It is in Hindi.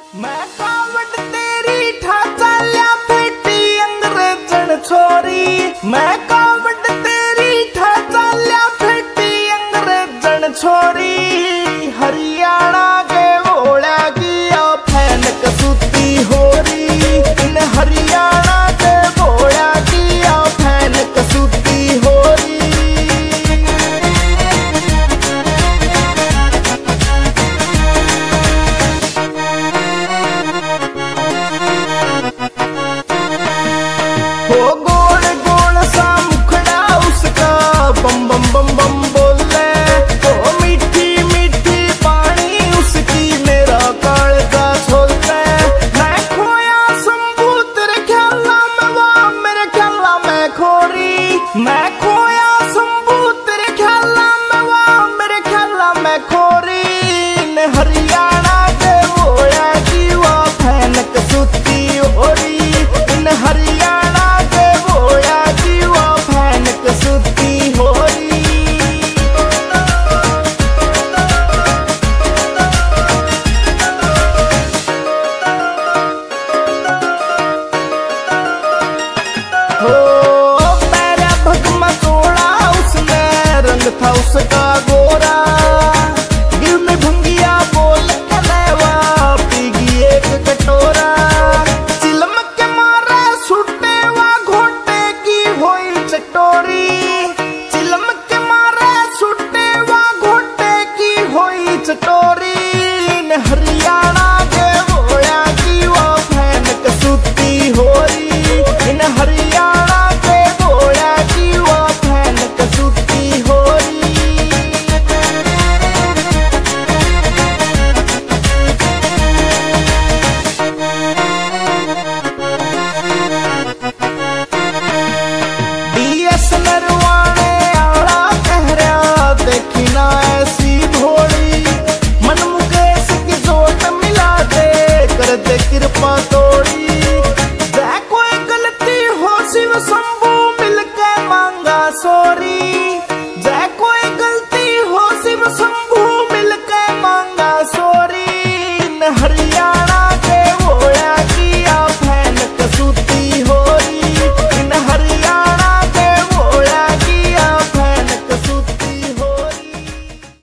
मैं कावट तेरी ठाचा लिया बेटी अंग्रेजन छोरी। मैं कावट तेरी ठाचा लिया बेटी अंग्रेजन छोरी। हरियाणा के ओड़ा की फैन कसूती हो रही। इन हरियाणा के ओड़ा की फैन कसूती हो रही। हो गोल गोल सा मुखड़ा उसका बम बम बम बम बोले। ओ मीठी मीठी पानी उसकी मेरा कालका छोलते। मैं खोया शंभू तेरे ख्याला में वाह मेरे ख्याला में खोरी। मैं खोया शंभू तेरे ख्याला में वाह मेरे ख्याला में खोरी। ने हरियाणा के वोया की वाह फैन कसूती हो रही। इन हरियाणा के वोया की वाह फैन कसूती हो रही। हो पैरा भगमा तोड़ा उसने रंग था उसका गोरा। दिल में भंगिया बोल के लेवा पीगी एक कटोरा। चिलम के मारे सुटे वा घोटे की होई चटोरी। चिलम के मारे सुटे वा घोटे की होई चटोरी। इन हरियाणा के वोया की वो फैन कसूती हो रही। इन हरियाणा के वोया की वो फैन कसूती हो रही। डीएस नरवाने आला कह रहा देखी ना ऐसी भोली। मन मुकेश की जोट मिला दे कर दे कृपा तोड़ी। जै कोई गलती हो शिव शंभू मिलके मांगा सॉरी।